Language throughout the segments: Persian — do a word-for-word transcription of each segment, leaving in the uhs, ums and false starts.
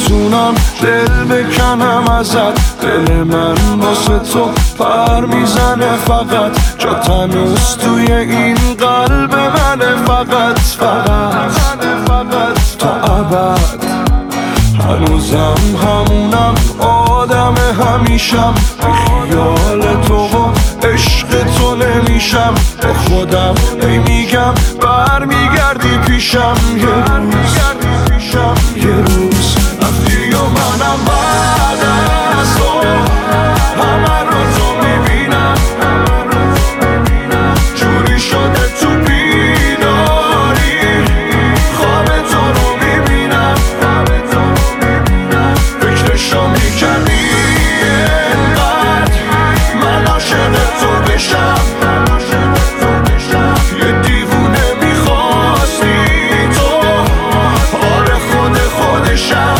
میتونم دل بکنم ازت. دل من واسه تو پر میزنه فقط، جا تنوز توی این قلب منه فقط فقط تا ابد. هنوزم همونم آدم همیشم، بی خیال تو و عشق تو نمیشم. با خودم ای میگم برمیگردی پیشم یه روز یه روز رفتی و منم بعد از تو همه رو تو میبینم. جوری شده تو بیداری خواب تو رو میبینم. فکرشو میکنی اینقدر من عاشق تو بشم. یه دیوونه میخواستی تو، آره خود خودشم.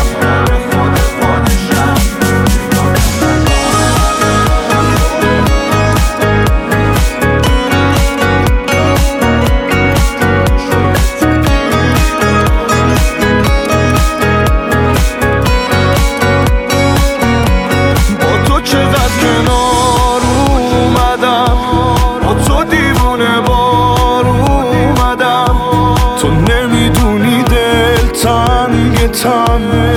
تو نمیدونی دل تنگ تن